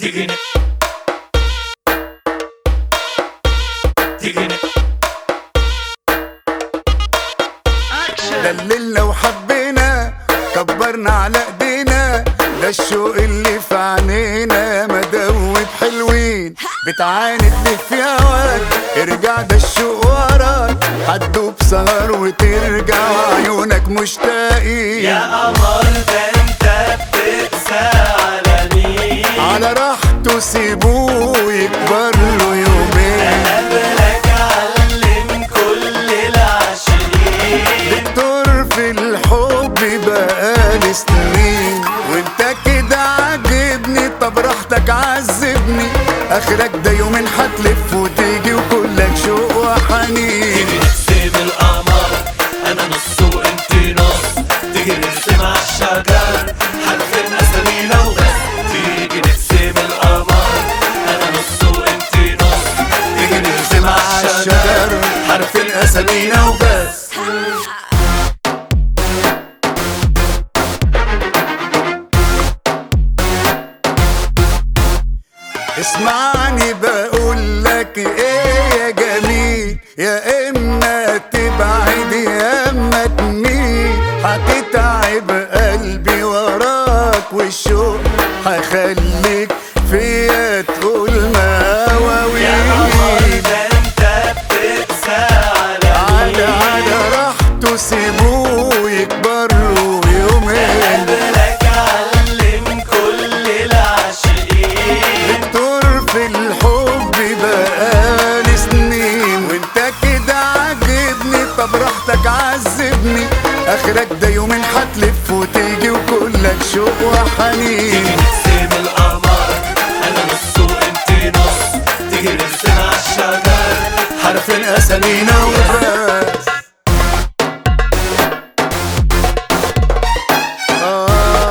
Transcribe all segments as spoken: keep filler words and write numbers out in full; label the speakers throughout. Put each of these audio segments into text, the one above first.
Speaker 1: تيجي ن- تيجي ن-
Speaker 2: دللنا وحبينا كبرنا على ايدينا، ده الشوق اللي في عينينا مدوب حلوين. بتعاند ليه في هواك؟ ارجع ده الشوق وراك، هتدوب سهر وترجع وعيونك مشتاقين.
Speaker 1: يا قمر ده انت بتقسى على مين؟
Speaker 2: على راحته سيبوه يكبر له يومين.
Speaker 1: قبلك علم كل العاشقين،
Speaker 2: دكتور في الحب بقالي سنين، وانت كده عاجبني. طب راحتك عذبني، اخرك ده يومين هتلف وتيجي وكلك شوق وحنين.
Speaker 1: تيجي نقسم القمر انا نص وانت نص، تيجي نرسم عالشجر حرفين اسامينا وبس. تيجي نقسم القمر انا نص وانت نص، تيجي نرسم عالشجر حرفين اسامينا وبس.
Speaker 2: اسمعني بقول لك ايه يا جميل، يا اما تبعد يا اما تميل. هتتعب قلبي وراك والشوق هخليك فيا تقول مواويل.
Speaker 1: يا قمر ده انت بتقسى على
Speaker 2: على
Speaker 1: مين؟
Speaker 2: على راحته سيبوه يكبر له يومين.
Speaker 1: قبلك علم كل العاشقين،
Speaker 2: دكتور في الحب بقالي سنين، وانت كده عاجبني. طب راحتك عذبني، اخرك ده يومين هتلف وتيجي وكلك شوق وحنين.
Speaker 1: تيجي نقسم القمر انا نص وانت نص، تيجي نرسم عالشجر
Speaker 2: حرفين اسامينا وبس. آه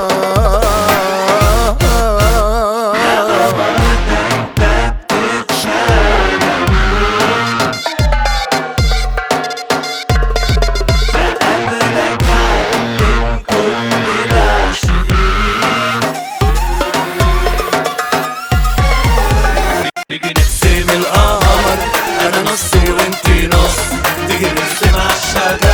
Speaker 2: آه آه
Speaker 1: تيجي نقسم القمر
Speaker 2: انا نصي وانتي نص،
Speaker 1: تيجي نرسم عالشجر